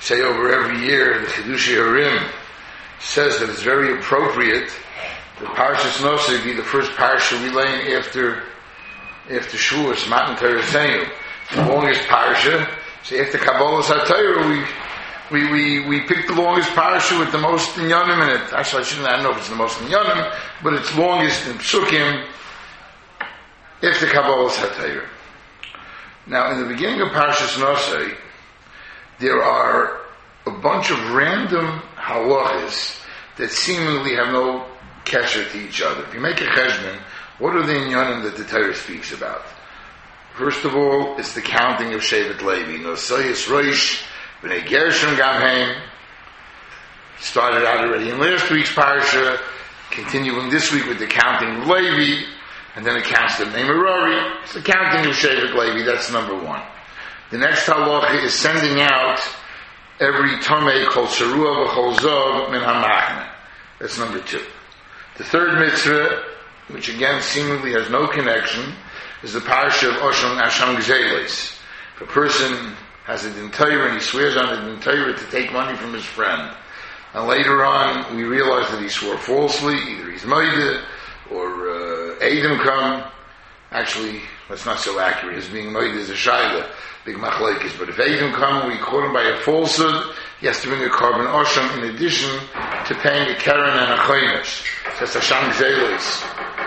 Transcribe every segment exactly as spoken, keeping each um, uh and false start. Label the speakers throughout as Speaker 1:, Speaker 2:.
Speaker 1: say over every year, the Chidushei Harim says that it's very appropriate that Parshas Nosei be the first parsha we lay after after Shavuos, Matan Torah Seinu, the longest parsha. So after Kabbalas HaTorah, we we we we picked the longest parsha with the most inyanim in it. Actually, I shouldn't. I don't know if it's the most inyanim, but it's longest in Psukim after Kabbalas HaTorah. Now, in the beginning of Parshas Nosei, there are a bunch of random halachas that seemingly have no kesher to each other. If you make a cheshbon, what are the inyanim that the Torah speaks about? First of all, it's the counting of Shevet Levi. Nosei Rosh B'nei Gershon Gamheim. Started out already in last week's parsha, continuing this week with the counting of Levi, and then it counts the name of Merari. It's the counting of Shevet Levi. That's number one. The next halacha is sending out every Tomei Kol Sarua V'Chol Zov Min HaMachne. That's number two. The third mitzvah, which again seemingly has no connection, is the parsha of Oshon Asham Gzelis. If a person has a din Torah and he swears on a din Torah to take money from his friend, and later on we realize that he swore falsely, either he's moide or uh, Eidim come. Actually, that's not so accurate. His being moide is a shaila, big machlekes. But if Eidim come, we caught him by a falsehood, he has to bring a carbon osham in addition to paying a keren and a choynish. So that's Hasham Gzelis.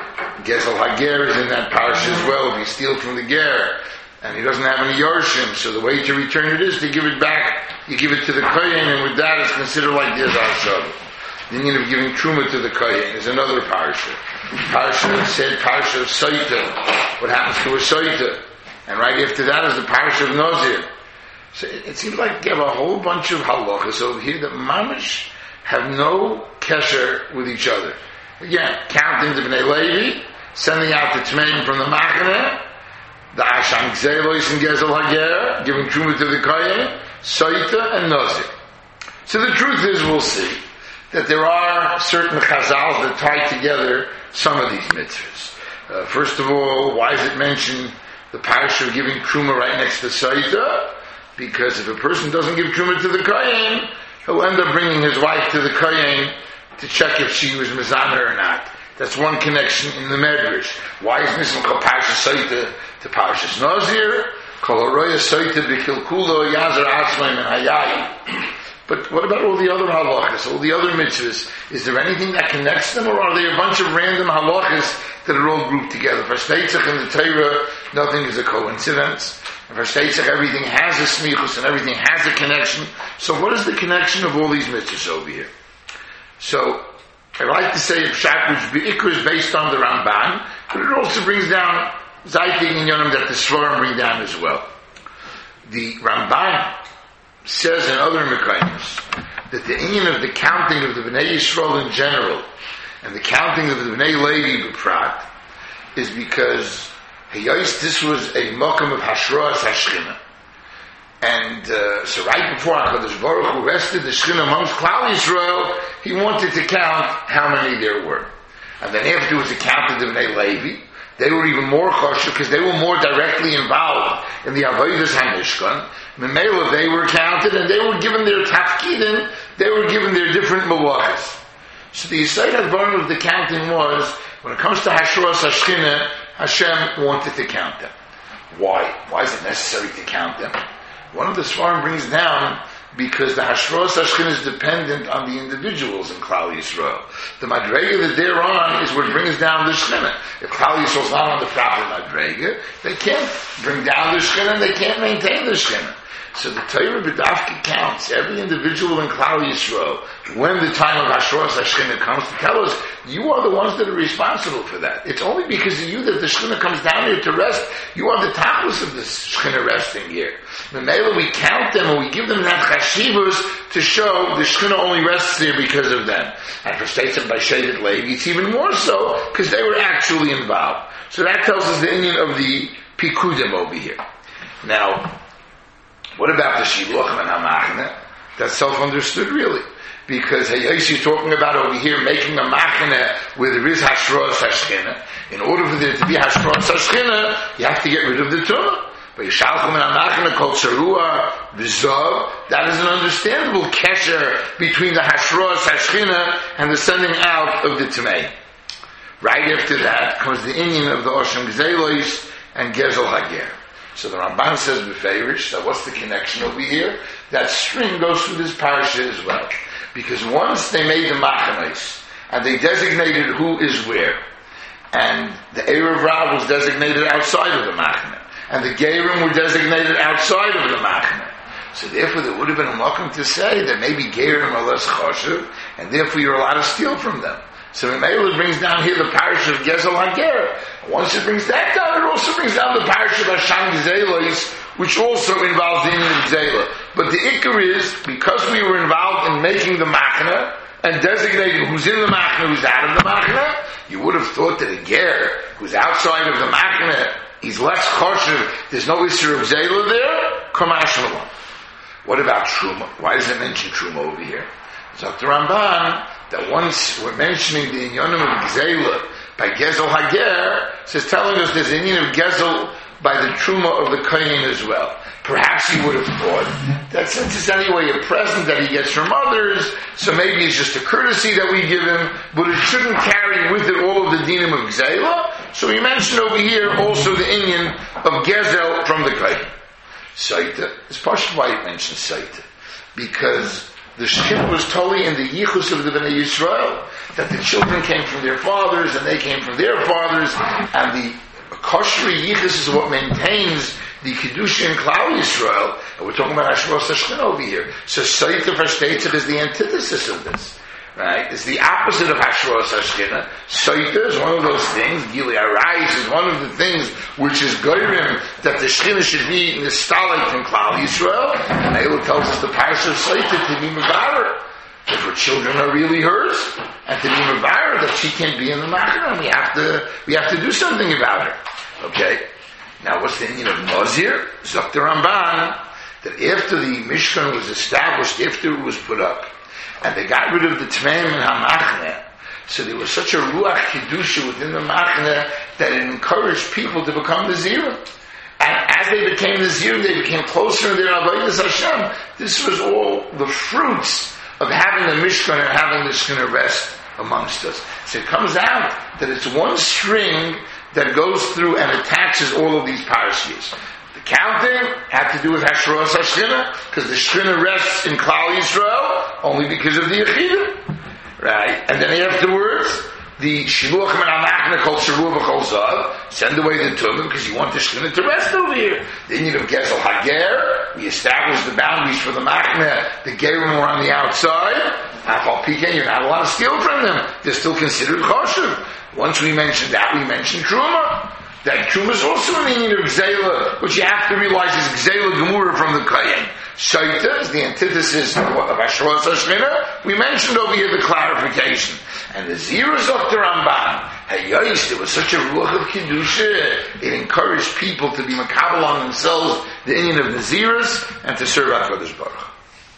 Speaker 1: Gezel Hager is in that parsha as well. If you steal from the ger and he doesn't have any yorshim, so the way to return it is to give it back. You give it to the kohen, and with that it's considered like the Azar. The meaning of giving truma to the kohen is another parsha. Parsha said parsha of Saita. What happens to a Saita? And right after that is the parsha of Nazir. So it, it seems like you have a whole bunch of halachas over here that mamish have no kesher with each other. Again, counting the Bnei Levi, sending out the Tmeim from the Machane, the Asham Gzelos and Gezel Hager, giving truma to the Kohen, Saita and Nazir. So the truth is, we'll see that there are certain chazals that tie together some of these mitzvahs. Uh, first of all, why is it mentioned the parsha of giving truma right next to Saita? Because if a person doesn't give truma to the Kohen, he'll end up bringing his wife to the Kohen to check if she was mizana or not. That's one connection in the Medrash. Why is Nissim called Parshas Saita to Parshas Nazir? Kol haroya Saita b'kilkulo yazer atzmai min hayayim. But what about all the other halachas, all the other mitzvahs? Is there anything that connects them, or are they a bunch of random halachas that are all grouped together? For Shteitzach in the Torah, nothing is a coincidence. And for Shteitzach, everything has a smichus and everything has a connection. So what is the connection of all these mitzvahs over here? So, I like to say a pshat which Be'ikr is based on the Ramban, but it also brings down Zaytik and Yonim that the Svarim bring down as well. The Ramban says in other Mekayimos that the inyan of the counting of the Bnei Yisrael in general and the counting of the Bnei Levi b'prat is because Hayos, this was a mokum of Hashras HaShchina. And uh, so right before HaKadosh Baruch Hu rested the Shechina amongst Klal Yisrael, he wanted to count how many there were. And then afterwards he counted the Bnei Levi. They were even more choshev because they were more directly involved in the Avodas HaMishkan. Memela, they were counted and they were given their tafkidim, they were given their different malachas. So the Yisayt HaDvarim of the counting was, when it comes to Hashras HaShechina, Hashem wanted to count them. Why? Why is it necessary to count them? One of the Svarim brings down because the Hashras HaShechina is dependent on the individuals in Klal Yisrael. The Madrega that they're on is what brings down the Shechina. If Klal Yisrael is not on the proper Madrega, they can't bring down the Shechina and they can't maintain the Shechina. So the Torah B'dafka counts every individual in Klal Yisrael when the time of Hashras HaShechina comes to tell us, you are the ones that are responsible for that. It's only because of you that the Shechina comes down here to rest. You are the tapas of the Shechina resting here. Memela, we count them and we give them that chashivus to show the Shechina only rests there because of them. And for states by Shevet Levi, it's even more so because they were actually involved. So that tells us the inyan of the Pikudim over here. Now, what about the Shiluchim and HaMachne? That's self-understood, really. Because Hayos, you're talking about over here making a Machne where there is Hashras HaShechina. In order for there to be Hashras HaShechina, you have to get rid of the Tumah. Vayishalchu min hamachna kol tzarua v'zov. That is an understandable kesher between the hashros hashchina and the sending out of the Tmei. Right after that comes the inyan of the Oshem Gzelos and Gezel Hager. So the Ramban says b'feirish. So what's the connection over here? That string goes through this parasha as well, because once they made the machanos and they designated who is where, and the Erev Rav was designated outside of the machna, and the Gerim were designated outside of the machna. So therefore there would have been a makom to say that maybe Gerim are less choshev, and therefore you're allowed to steal from them. So Mimela brings down here the parish of Gezel Hager. Once it brings that down, it also brings down the parish of Hashem Gzelos, which also involves the Inyan of Gzela. But the Iker is, because we were involved in making the machna, and designating who's in the machna, who's out of the machna, you would have thought that a ger who's outside of the machna, he's less choshev, there's no issue of Gzela there, Kamash Malon. What about Truma? Why does it mention Truma over here? Zok the Ramban, that once we're mentioning the Inyanim of Gzela by Gezel Hager, says telling us there's an Inyan of Gezel by the Truma of the Kohen as well. Perhaps he would have thought that since it's anyway a present that he gets from others, so maybe it's just a courtesy that we give him, but it shouldn't carry with it all of the dinim of Gzela. So he mentioned over here also the Inyan of Gezel from the Kohen. Saita, it's partially why he mentions Saita, because the Shechina was totally in the yichus of the Bnei Yisrael, that the children came from their fathers and they came from their fathers, and the kosher yichus is what maintains the kedusha in Klal Yisrael. And we're talking about Hashros Hashchina over here. So Saita Vashteitzach is the antithesis of this. Right? It's the opposite of Hashros Hashchina. Saita is one of those things. Gili Arayis is one of the things which is goyrim that the Shechina should be in the stalit in Klal Yisrael. And Eilu tells us the parish of Saita to be Mevarer, that her children are really hers, and to be Mevarer that she can't be in the Machna. We have to, we have to do something about her. Okay? Now what's the meaning of Nazir? Zok the Ramban, that after the Mishkan was established, after it was put up, and they got rid of the Tmeim and HaMachne, so there was such a Ruach Kedusha within the Machne that it encouraged people to become the Zira. And as they became the Zira, they became closer to their Avodas Hashem. This was all the fruits of having the Mishkan and having the Shechina rest amongst us. So it comes out that it's one string that goes through and attaches all of these parashiyos. The counting had to do with Hashros Hashchina, because the Shechina rests in Klal Yisrael only because of the Yechidah. Right? And then afterwards, the Shiluachim and Hamachna called Sharuah B'chol Zav, send away the Tumim because you want the Shechina to rest over here. Then you have Gezel Hager, we established the boundaries for the Machna, the Gerim were on the outside, Afal Pikein, you're not allowed to steal from them. They're still considered Choshev. Once we mentioned that, we mentioned Truma. That Truma is also an Inyan of Gzela, which you have to realize is Gzela Gemura from the Kohen. Shaita is the antithesis of Hashros Hashchina. We mentioned over here the clarification. And the Ziras of the Ramban, Hayos, there was such a Ruach of Kedusha, it encouraged people to be makabel on themselves, the Inyan of the Ziras, and to serve HaKadosh Baruch.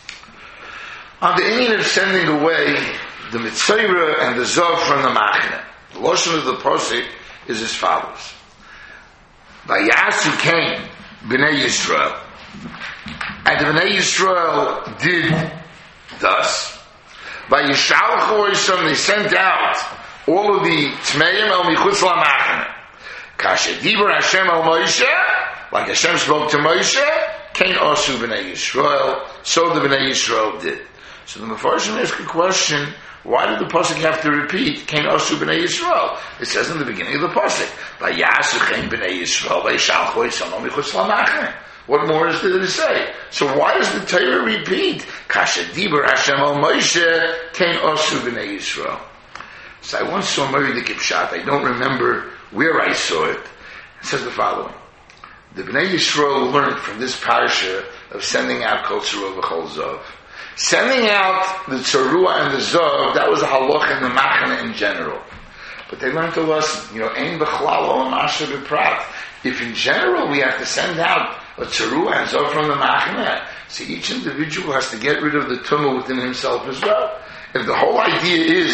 Speaker 1: On the Inyan of sending away the Mitzayra and the Zav from the Machna, the Lashon of the Posik is as follows. Vayasu came Bnei Yisrael, and the Bnei Yisrael did thus. Vayishalchu Oisam, they sent out all of the Tmeim el Michutz LaMachna. Kasher Diber Hashem el Moshe, like Hashem spoke to Moshe, Kain Osu Bnei Yisrael, so the Bnei Yisrael did. So the Mefarshim ask a question, why did the Pasuk have to repeat, Kain Osu B'nai Yisrael? It says in the beginning of the Pasuk, Vayasu Kain B'nai Yisrael, Vayishalchu Oisam el Michutz LaMachna. What more is there to say? So why does the Torah repeat, Kasher Diber Hashem el Moshe, Kain Osu B'nai Yisrael? So I once saw Mary the Kipshat, I don't remember where I saw it. It says the following. The B'nai Yisrael learned from this parasha of sending out Kol Tzarua V'chol Zav. Sending out the Tzarua and the Zav, that was a halach in the Machna in general. But they learned a lesson, you know, Ein B'chlal Olam Asher B'prat. If in general we have to send out a Tzarua and Zav from the Machna, so each individual has to get rid of the tumah within himself as well. If the whole idea is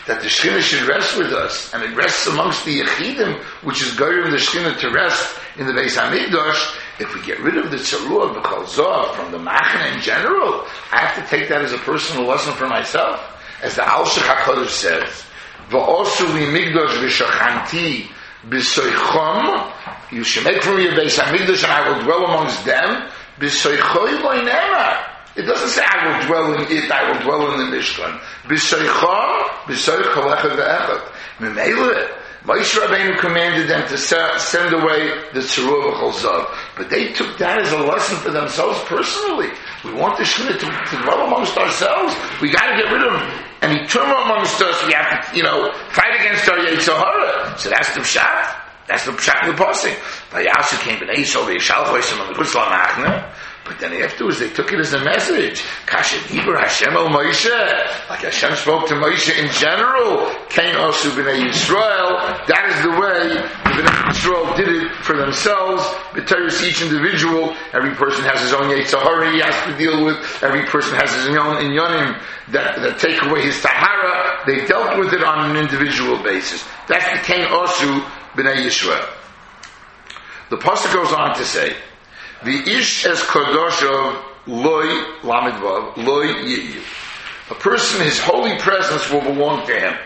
Speaker 1: that the Shekhinah should rest with us, and it rests amongst the Yechidim, which is Goyim the Shekhinah to rest in the Beis HaMikdash. If we get rid of the Tzarua B'Chol Zoh from the Machane in general, I have to take that as a personal lesson for myself. As the Alshich HaKadosh says, V'osu li Migdash v'shachanti b'soichom, you should make for me a Beis HaMikdash and I will dwell amongst them, b'soichoi lo nemar. It doesn't say I will dwell in it, I will dwell in the Mishkan. B'soichom, b'soich kol echad ve'echad. Memele, Moshe Rabbeinu commanded them to send away the Tzarua B'Chol Zoh. But they took that as a lesson for themselves personally. We want the Shekhinah to, to dwell amongst ourselves. We got to get rid of him. And he turned amongst us. We have to, you know, fight against our Yetzer Hara. So that's the Pshat. That's the Pshat in the Pasuk. Vayasu came b'nei Yisrael v'yishalchoisem on the Chutz L'Machne. But then afterwards they took it as a message. Kasher Dibur Hashem El Moshe. Like Hashem spoke to Moshe in general. Kain Osu B'nei Yisrael. That is the way the B'nei Yisrael did it for themselves. B'teres each individual. Every person has his own Yetzer Hara he has to deal with. Every person has his own inyanim that, that take away his tahara. They dealt with it on an individual basis. That's the Kain Osu B'nei Yisrael. The pasuk goes on to say, the ish es kodoshav loy lamidvav loy yiyu. A person, his holy presence will belong to him.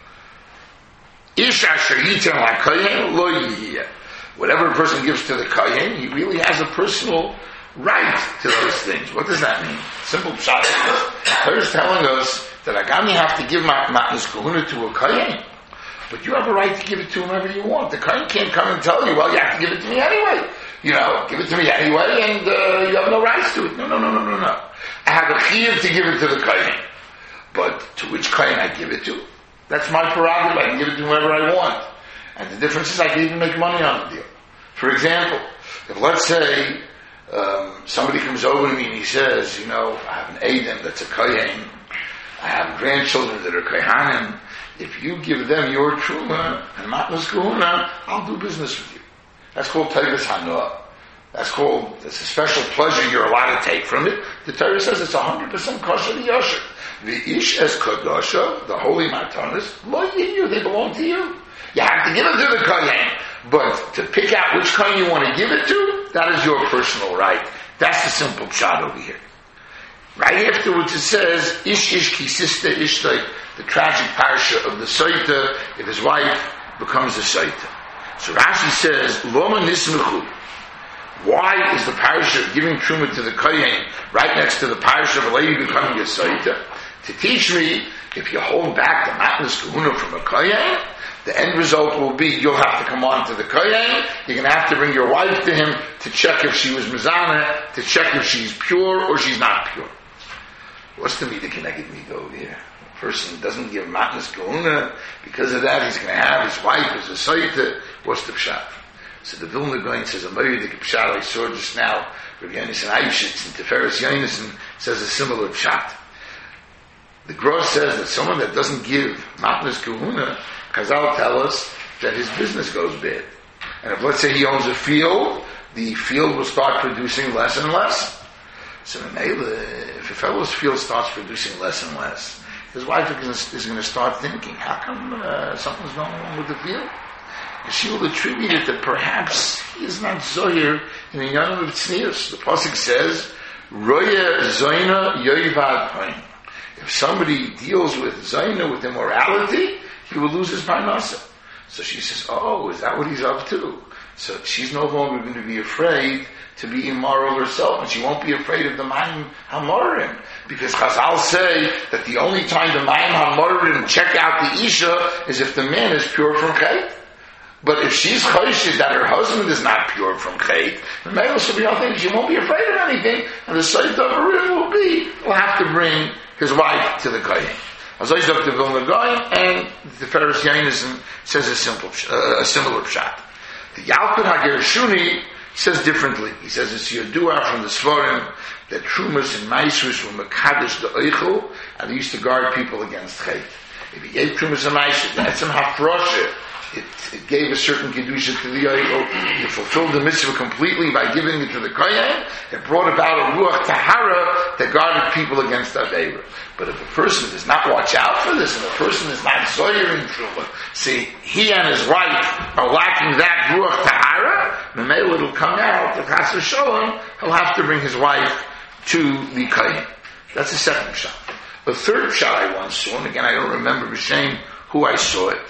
Speaker 1: Ish asher yitem la'kayin loy yiyu. Whatever a person gives to the kayin, he really has a personal right to those things. What does that mean? Simple pshat. Torah is telling us that Agami have to give matnas kahuna to a kayin, but you have a right to give it to whomever you want. The kayin can't come and tell you, well, you have to give it to me anyway. You know, give it to me anyway, and uh, you have no rights to it. No, no, no, no, no, no. I have a chiyuv to give it to the kohen, but to which kohen I give it to, that's my prerogative. I can give it to whoever I want. And the difference is I can even make money on the deal. For example, if let's say um, somebody comes over to me and he says, you know, I have an Adam that's a kohen, I have grandchildren that are kohanim, if you give them your truma and matnas kahuna, I'll do business with you. That's called Tevis Hanua. That's called, it's a special pleasure you're allowed to take from it. The Torah says it's one hundred percent kosher to Yosher. The Ish es Kodosha, the holy matanas, lo yiyu, they belong to you. You have to give it to the Kohen. But to pick out which Kohen you want to give it to, that is your personal right. That's the simple pshat over here. Right afterwards it says, Ish Ish Kisista Ishtay, the tragic parsha of the Saita, if his wife becomes a Saita. So Rashi says, Loma Nismuchu. Why is the parasha of giving truma to the kohen right next to the parasha of a lady becoming a saita? To teach me, if you hold back the matnas kahuna from a kohen, the end result will be you'll have to come on to the kohen. You're going to have to bring your wife to him to check if she was mizana, to check if she's pure or she's not pure. What's the meter connected meter over here? Person doesn't give matnas kahuna, because of that he's going to have his wife as a saita. What's the pshat? So the Vilna Gaon says a Moedik pshat I saw just now. Rabbi Yonasan Eibshitz and Tiferes Yonasan says a similar pshat. The Gross says that someone that doesn't give matnas kahuna, Chazal tell us that his business goes bad. And if let's say he owns a field, the field will start producing less and less. So if a fellow's field starts producing less and less, his wife is going to start thinking, how come uh, something's going on with the field? And she will attribute it that perhaps he is not zoyer in the Yonam of Tznius. The Pasuk says, Roya Zoyna Yoivad Hain. If somebody deals with Zoyna, with immorality, he will lose his parnasa. So she says, oh, is that what he's up to? So she's no longer going to be afraid to be immoral herself, and she won't be afraid of the Mayim HaMorim. Because Chazal say that the only time the Mayim HaMorim check out the Isha is if the man is pure from Chet. But if she's choshid that her husband is not pure from Chet, the male should be nothing. She won't be afraid of anything, and the Sayyid of Arim will be, will have to bring his wife to the Kohen. As I said to Vilna Gaon, and the Tiferes Yonasan says a simple, uh, a similar pshat. The Yalkut HaGershuni says differently. He says it's Yadua from the Svarim that Trumas and Maisrus were Mekadosh the Eichel, and they used to guard people against Chet. If he gave Trumas and Maisrus, that's some Hafroshe it, it gave a certain kedusha to the idol. It fulfilled the mitzvah completely by giving it to the kohen. It brought about a ruach tahara that guarded people against aveira. But if a person does not watch out for this, and a person is not zoyer in truma, see, he and his wife are lacking that ruach tahara, memela it'll come out, the chas v'sholom, he'll have to bring his wife to the kohen. That's the second shot. The third shot I once saw, and again I don't remember b'shem who I saw it.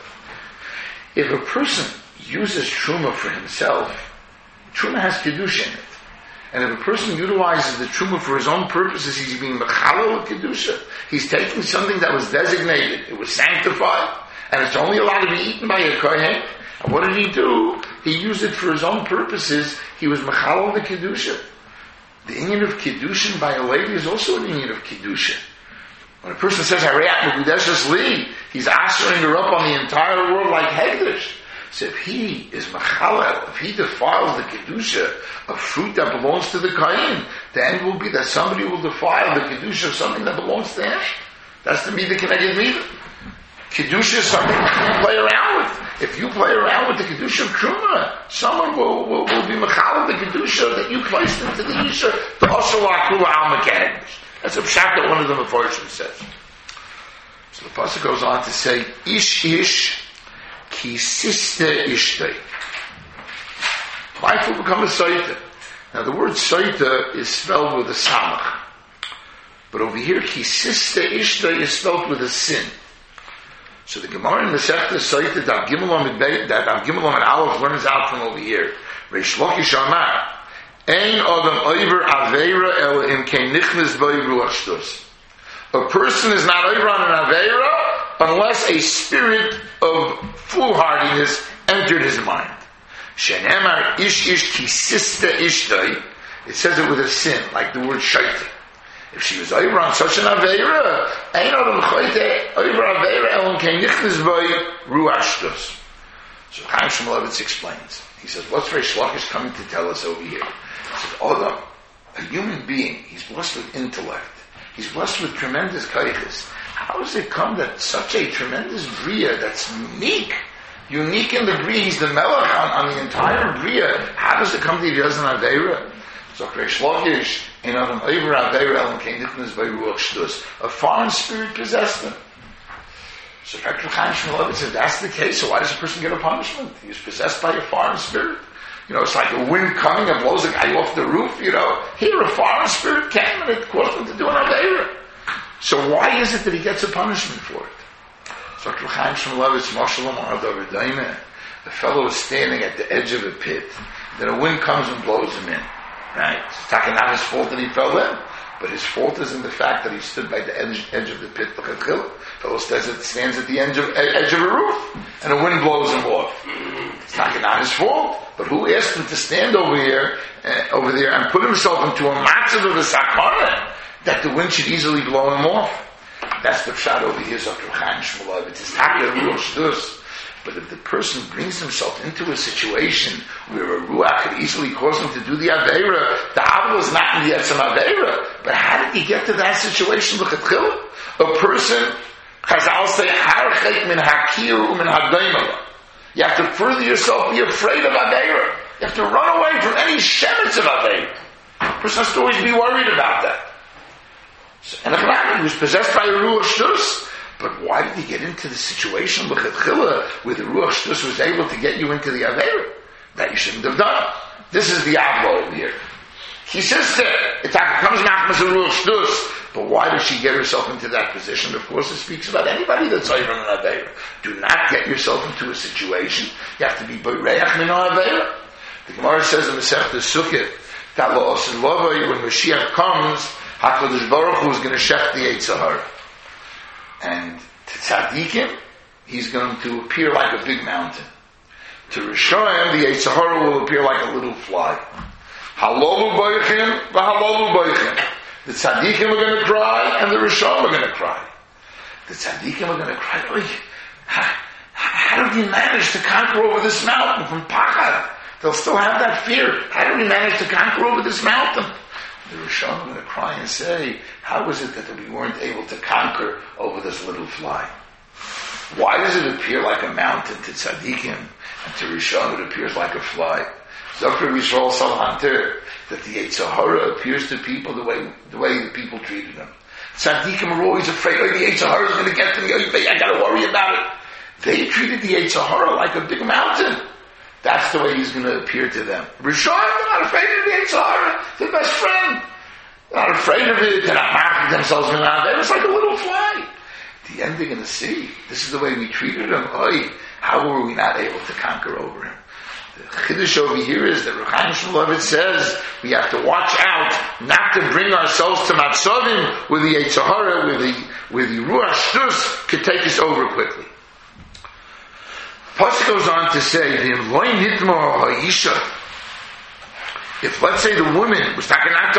Speaker 1: If a person uses truma for himself, truma has kedusha in it. And if a person utilizes the truma for his own purposes, he's being mechalel with kedusha. He's taking something that was designated, it was sanctified, and it's only allowed to be eaten by a kohen. And what did he do? He used it for his own purposes. He was mechalel the kedusha. The inyan of kedusha by a lady is also an inyan of kedusha. When a person says Harayat Mekudeshes Li, he's ashering her up on the entire world like Hegdish. So if he is Machalel, if he defiles the Kedusha of fruit that belongs to the Kain, the end will be that somebody will defile the Kedusha of something that belongs to him. That's the Midah Keneged Midah. Kedusha is something you can play around with. If you play around with the Kedusha of Truma, someone will, will, will be Machalel the Kedusha that you placed into the Yisha, the Oshala Kula Al Mekanish. That's a pshat that one of the Mefarshim says. So the pasuk goes on to say, Ish ish ki siste ishtay. Wife will become a saita. Now the word saita is spelled with a samach. But over here, ki siste ishtay is spelled with a sin. So the Gemara in the Masechta Saita, that Gimel and Aleph learns out from over here. Reish Lakish Amar. Ein adam over aveira el im kein nichnas by ruach shtus. A person is not over on an aveira unless a spirit of foolhardiness entered his mind. Shenemar ish ish kisista ishtay. It says it with a sin, like the word shaita. If she was over on such an aveira, ein adam choyte over aveira el im kein nichnas by ruach shtus. So Chaim Shmulevitz explains. He says, what's Reish Lakish coming to tell us over here? He says, Adam, a human being, he's blessed with intellect. He's blessed with tremendous kaiches. How does it come that such a tremendous bria that's unique, unique in the bria, he's the melech on, on the entire bria, how does it come that he does an aveira? So Reish Lakish, in Adam Eiver Aveira Elam Kein Nitnas by Ruach Shtus, a foreign spirit possessed him. So Doctor Chaim Shmulevitz says, that's the case, so why does a person get a punishment? He was possessed by a foreign spirit. You know, it's like a wind coming and blows a guy off the roof, you know. Here, a foreign spirit came and it caused him to do an Aveira. So why is it that he gets a punishment for it? So Doctor Chaim Shmulevitz, Moshalom Ardav Daima, the fellow is standing at the edge of a pit. Then a wind comes and blows him in. Right? It's not his fault that he fell in. But his fault is in the fact that he stood by the edge, edge of the pit. The fellow stands, stands at the edge of, edge of a roof, and the wind blows him off. It's not, not his fault. But who asked him to stand over here, uh, over there, and put himself into a matzav of a sakana that the wind should easily blow him off? That's the pshat over here, Doctor Chaim Shmulevitz. It's taka ruach shtus. But if the person brings himself into a situation where a ruach could easily cause him to do the aveira, the avil is not in the etzem aveira. But how did he get to that situation? Look at Chil. A person, Chazal say, harchek min hakir umin hadaimala. You have to further yourself, be afraid of aveira. You have to run away from any shemitz of aveira. A person has to always be worried about that. So, and he was possessed by a ruach shtus. But why did he get into the situation where the Ruach Shtus was able to get you into the Aveira? That you shouldn't have done. This is the Avlo over here. He says that it comes Machmas and Ruach Shtus, but why does she get herself into that position? Of course, it speaks about anybody that's over an Aveira. Do not get yourself into a situation. You have to be Bereach min Aveira. The Gemara says in the Masechta Sukkot that when Mashiach comes, HaKadosh Baruch Hu is going to shech the Yetzer Hara. And to tzaddikim, he's going to appear like a big mountain. To Rishonim, the Yetzer Hara will appear like a little fly. Halolu boichim, v'halolu boichim. The tzaddikim are going to cry, and the Rishonim are going to cry. The tzaddikim are going to cry, oh, how, how did he manage to conquer over this mountain from Pachad? They'll still have that fear. How did he manage to conquer over this mountain? The Rishonim are going to cry and say, how was it that we weren't able to conquer over this little fly? Why does it appear like a mountain to tzaddikim, and to Rishon it appears like a fly? Doctor Yisrael Salhanter, that the Yetzer Hara appears to people the way the way the people treated them. Tzaddikim are always afraid, oh, the Yetzer Hara is going to get to me, oh, I got to worry about it. They treated the Yetzer Hara like a big mountain. That's the way he's going to appear to them. Rishon, they're not afraid of the Yetzer Hara. They're best friend. They're not afraid of it. They're not marking themselves around there. It's like a little fly. At the end, they're going to see. This is the way we treated him. Oy, how were we not able to conquer over him? The chiddush over here is that Reb Chaim Shmulevitz says we have to watch out not to bring ourselves to matzavim where the Yetzer Hara, where the where the Ruach Shtus could take us over quickly. Pasuk goes on to say, if let's say the woman was talking not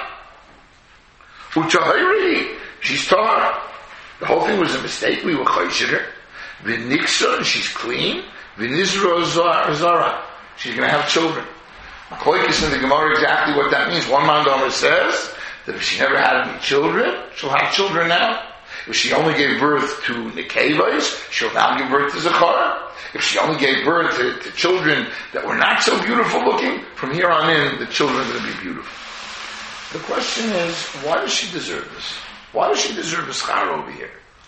Speaker 1: Torah, she's Torah. The whole thing was a mistake. We were chayshir her. V'niksa, and she's clean. V'nizra zara, she's going to have children. Makoikis in the Gemara exactly what that means. One Mandomer says that if she never had any children, she'll have children now. If she only gave birth to Nekevos, she'll now give birth to Zachar. If she only gave birth to, to children that were not so beautiful looking, from here on in, the children are going to be beautiful. The question is, why does she deserve this? Why does she deserve a schar over here?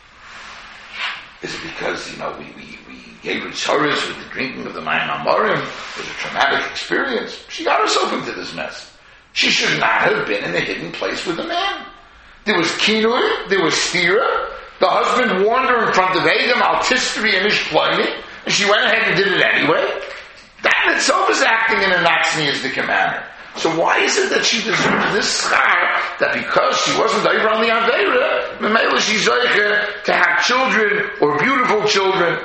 Speaker 1: Is it because, you know, we, we, we gave her tzaras with the drinking of the Mayim Amorim? It was a traumatic experience. She got herself into this mess. She should not have been in a hidden place with a man. There was kinui, there was stira. The husband warned her in front of Adam, al-tistri and ishplani, and she went ahead and did it anyway. That in itself is acting in a not tzniusdik manner. So why is it that she deserves this schar, that because she wasn't over on the Aveira, Memela she's zeicher to have children, or beautiful children?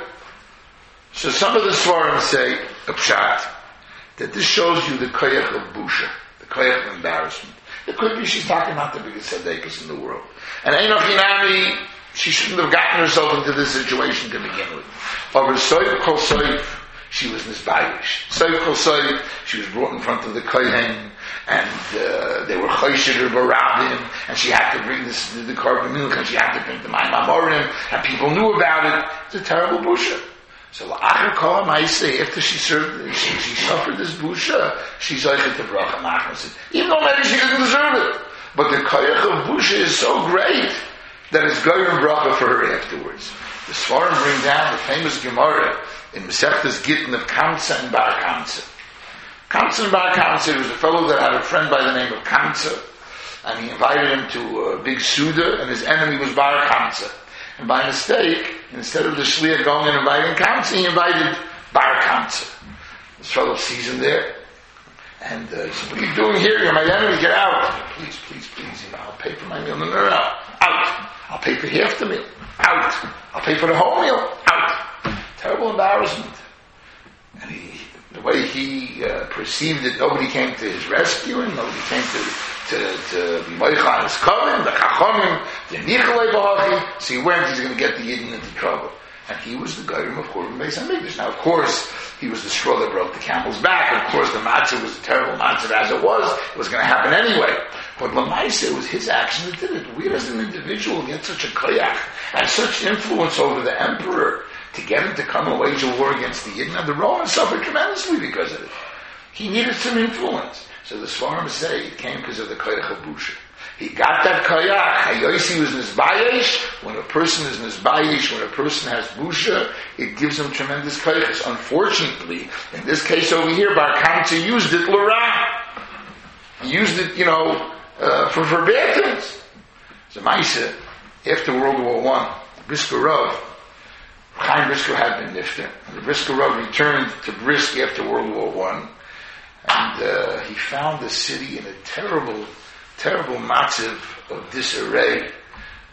Speaker 1: So some of the Svarim say, a pshat, that this shows you the koyach of busha, the koyach of embarrassment. It could be she's talking about the biggest tzaddikus in the world. And Einoch Yinami, she shouldn't have gotten herself into this situation to begin with. Over Soif Kol Soif, she was nisbayish. Soif Kol Soif, she was brought in front of the kohen, and uh, they were choshir barabim, and she had to bring this the korban milk, and she had to bring the mayim amorim, and people knew about it. It's a terrible busha. So la'achar kol ha'maaseh, after she served, she, she suffered this busha, she's zeichet to bracha machmas. Even though maybe she didn't deserve it, but the koyach of busha is so great that it's goyim bracha for her afterwards. The Svarim bring down the famous Gemara in Masechtas Gittin of Kamsa and Bar Kamsa. Kamsa and Bar Kamsa was a fellow that had a friend by the name of Kamsa, and he invited him to a big Suda, and his enemy was Bar Kamsa. And by mistake, instead of the Shliach going and inviting Kamsa, he invited Bar Kamsa. This fellow sees him there, and uh, he says, what are you doing here? You're my enemy, get out. Please, please, please, you know, I'll pay for my meal. No, no, no, out. I'll pay for half the meal. Out. I'll pay for the whole meal. Out. Terrible embarrassment. And he, the way he uh, perceived it, nobody came to his rescue, and nobody came to to to be moicha his coven, the chachomim, the nichalei b'hachi. So he went. He's going to get the Yidden into trouble. And he was the Goyim of Churban Beis Hamikdash. Now, of course, he was the straw that broke the camel's back. And of course, the matzah was a terrible matzah as it was. It was going to happen anyway. But Lamaisa, it was his action that did it. We as an individual get such a koyach and such influence over the emperor to get him to come and wage a war against the Yidden. And the Romans suffered tremendously because of it. He needed some influence. So the Svarim say it came because of the koyach of Busha. He got that koyach. Hayosi was nisbayish. When a person is nisbayish, when a person has busha, it gives him tremendous koyach. Unfortunately, in this case over here, Bar Kamsa used it l'ra. He used it, you know, uh, for, for bad things. So Maisa, after World War One, Brisker Rav, Chaim Brisker had been nifter. And the Brisker Rav returned to Brisk after World War One, and uh, he found the city in a terrible terrible matziv of disarray. It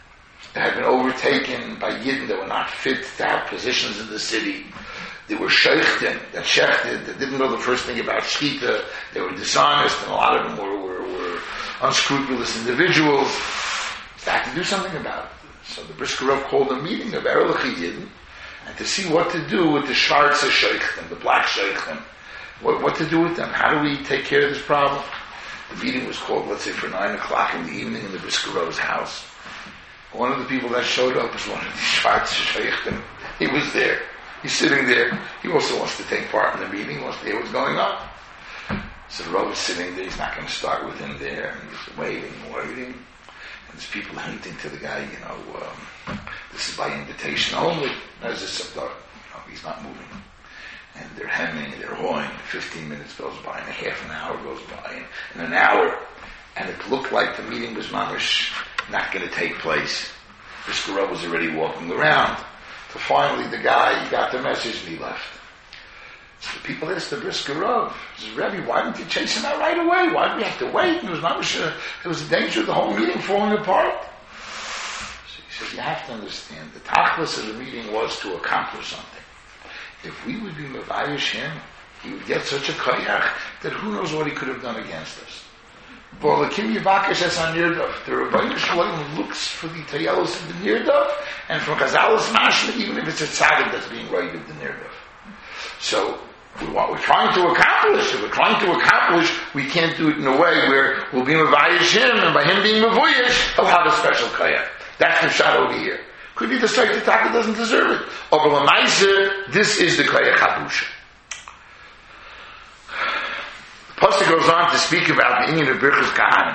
Speaker 1: had been overtaken by Yidden that were not fit to have positions in the city. They were sheichten, that shechted, that didn't know the first thing about shchita. They were dishonest, and a lot of them were, were, were unscrupulous individuals. They had to do something about it. So the Brisker Rav called a meeting of Erlich Yidden, and to see what to do with the Schwarze sheichten, the black sheichten. What, what to do with them? How do we take care of this problem? The meeting was called, let's say, for nine o'clock in the evening in the Brisker Rav's house. One of the people that showed up was one of the Schwarzer Sheikhim. He was there. He's sitting there. He also wants to take part in the meeting. He wants to hear what's going on. So the Rav is sitting there. He's not going to start with him there. And he's waiting, waiting. And there's people hinting to the guy, you know, um, this is by invitation only. There's this you know, he's not moving. And they're hemming, they're hawing. Fifteen minutes goes by, and a half an hour goes by, and, and an hour. And it looked like the meeting was mamish not going to take place. Brisker Rav was already walking around. So finally the guy, he got the message and he left. So the people asked the Brisker Rav, he says, Rebbe, why didn't you chase him out right away? Why did we have to wait? And it was mamish, uh, there was a danger of the whole meeting falling apart. So he says, you have to understand, the tachlis of the meeting was to accomplish something. If we would be mevayish him, he would get such a koyach that who knows what he could have done against us. The Rebbeinu Shalom looks for the tayelos of the Nirdaf, and from Chazalos Mashma, even if it's a tzaddik that's being right of the Nirdaf. So, what we're trying to accomplish, if we're trying to accomplish, we can't do it in a way where we'll be mevayish him, and by him being mevayish, he'll have a special koyach. That's the shot over here. Could be the strike the taka doesn't deserve it. But l'maisa, this is the koyach habusha. The pasuk goes on to speak about the inyan of Birchas Kahanim.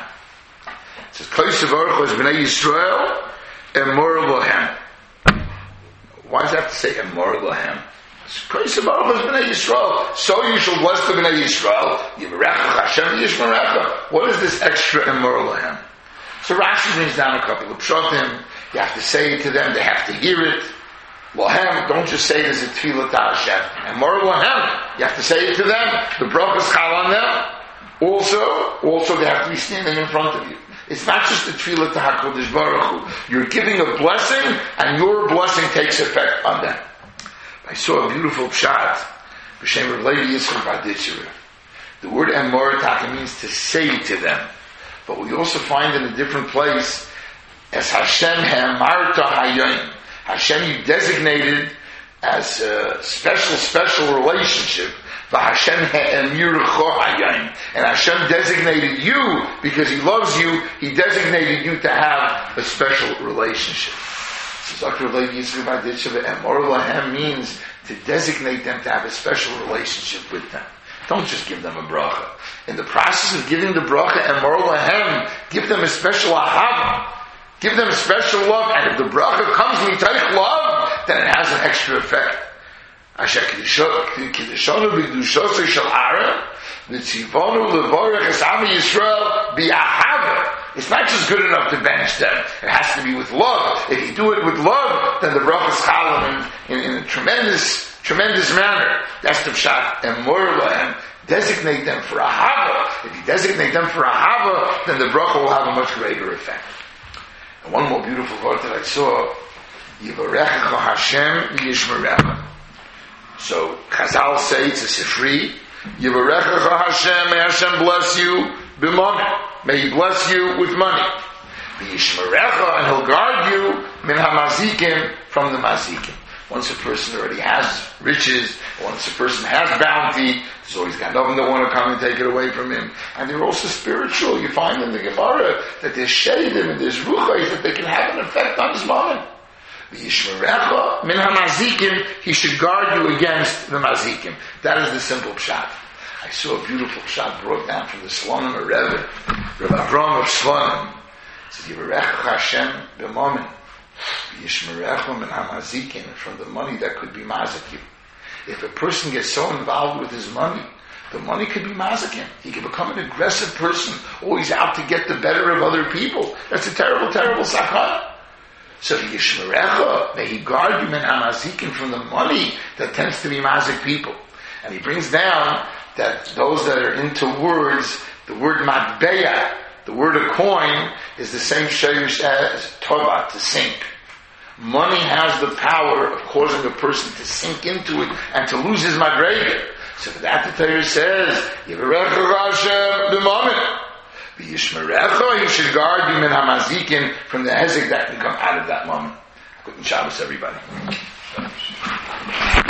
Speaker 1: It says, Koysev Orchos B'nai Yisrael Emor Lohem. Why does it have to say Emor Lohem? Koysev Orchos B'nai Yisrael. So you shall bless the B'nai Yisrael. Yivarecha Hashem Yishmerecha. What is this extra Emor Lohem? So Rashi brings down a couple of pshatim. You have to say it to them. They have to hear it. Lohem, don't just say it as a tefillah to Hashem. And more lohem, you have to say it to them. The brachas chal on them. Also, also they have to be standing in front of you. It's not just a tefillah to HaKadosh Baruch Hu. You're giving a blessing, and your blessing takes effect on them. I saw a beautiful pshat. B'shem Rav Levi Yitzchak Barditcherer. The word emor taka means to say to them. But we also find in a different place as Hashem Ha'amarta Hayoim. Hashem you designated as a special, special relationship. V'Hashem Ha'amircho Hayoim. And Hashem designated you because He loves you. He designated you to have a special relationship. So Doctor Levi Yitzchak Barditchever, Emor Lahem means to designate them to have a special relationship with them. Don't just give them a bracha. In the process of giving the bracha, Emor Lahem, give them a special ahava. Give them a special love, and if the bracha comes mitaych love, then it has an extra effect. Asher kiddushonu b'kedushosei shel Aaron, v'tzivonu levorech es Am Yisrael b'ahava. It's not just good enough to bench them. It has to be with love. If you do it with love, then the bracha is chalom in, in, in a tremendous, tremendous manner. That's the pshat. Emor lahem. Designate them for ahava. If you designate them for ahava, then the bracha will have a much greater effect. And one more beautiful word that I saw, Yivarecha Hashem Yishmerecha. So Chazal say it's a sifri. Yivarecha Hashem, may Hashem bless you b'money. May He bless you with money. Yishmerecha, and He'll guard you min hamazikim, from the mazikim. Once a person already has riches, once a person has bounty, there's always got nothing that want to come and take it away from him. And they're also spiritual. You find in the Gemara that there's shadim and there's ruchos that they can have an effect on his mind. V'yishmerecha min hamazikim, he should guard you against the mazikim. That is the simple pshat. I saw a beautiful pshat brought down from the Slonim of Rebbe, Rebbe Avram of Slonim. It says, Yivarecha Hashem b'momen. Yishmerechem and hamazikin, from the money that could be mazikim. If a person gets so involved with his money, the money could be mazikim. He can become an aggressive person, always out to get the better of other people. That's a terrible, terrible sakana. So Yishmerecha, may He guard you min hamazikin, from the money that tends to be mazik people. And he brings down that those that are into words, the word matbeya, the word of coin, is the same shayrish as tova, to sink. Money has the power of causing a person to sink into it and to lose his madrega. So for that the Torah says, Yivarecha Hashem b'momen. V'yishmerecha, He should guard you min hamazikin, from the hezek that can come out of that moment. Good Shabbos, everybody.